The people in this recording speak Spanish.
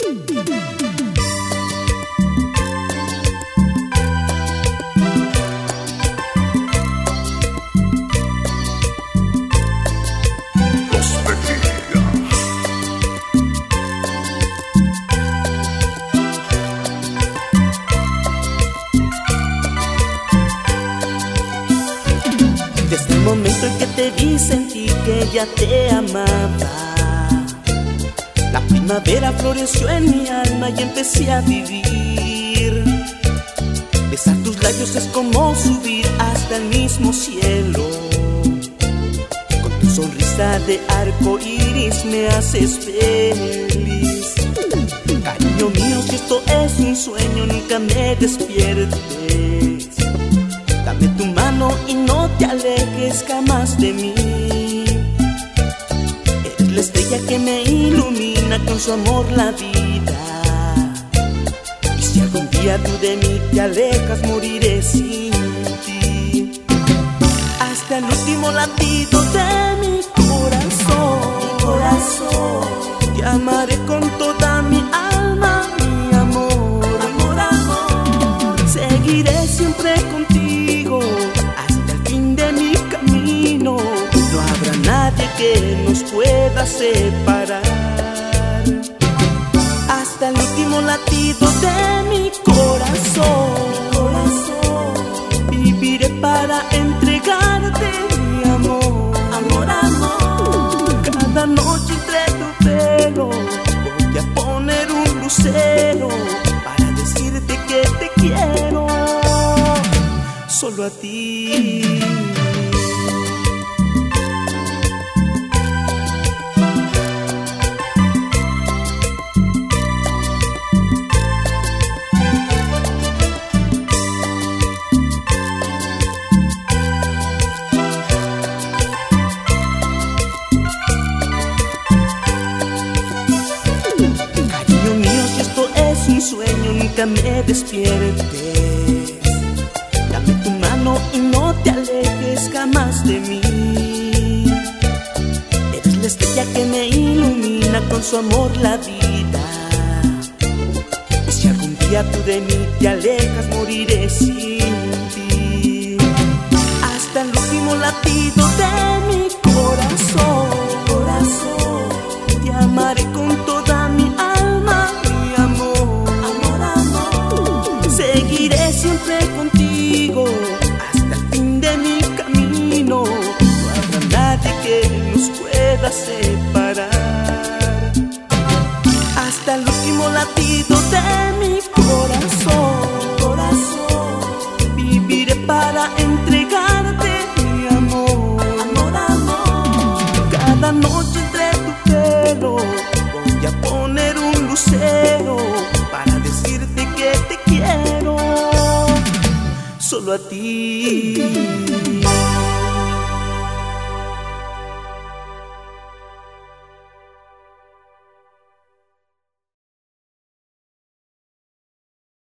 Desde el momento en que te vi sentí que ya te amaba. La primavera floreció en mi alma y empecé a vivir. Besar tus labios es como subir hasta el mismo cielo. Con tu sonrisa de arco iris me haces feliz. Cariño mío, si esto es un sueño, nunca me despiertes. Dame tu mano y no te alejes jamás de mí. Eres la estrella que me ilumina con su amor la vida. Y si algún día tú de mí te alejas, moriré sin ti. Hasta el último latido de mi corazón, te amaré con toda mi alma, mi amor. Amor, amor, seguiré siempre contigo hasta el fin de mi camino. No habrá nadie que nos pueda separar. Hasta el último latido de mi corazón, viviré para entregarte mi amor. Amor, amor, cada noche entre tu pelo voy a poner un lucero para decirte que te quiero, solo a ti. Cariño mío, si esto es un sueño, nunca me despiertes. Dame tu mano y no te alejes jamás de mí. Eres la estrella que me ilumina con su amor la vida. Y si algún día tú de mí te alejas, moriré sin ti. Hasta el último latido de mi corazón, te amaré con toda mi alma, mi amor. Amor, amor, seguiré siempre contigo hasta el fin de mi camino. No habrá nadie que nos pueda separar. Hasta el último latido de mi corazón, viviré para entregarte mi amor. Amor, amor, cada noche entre tu pelo voy a poner un lucero para decirte que te quiero, solo a ti.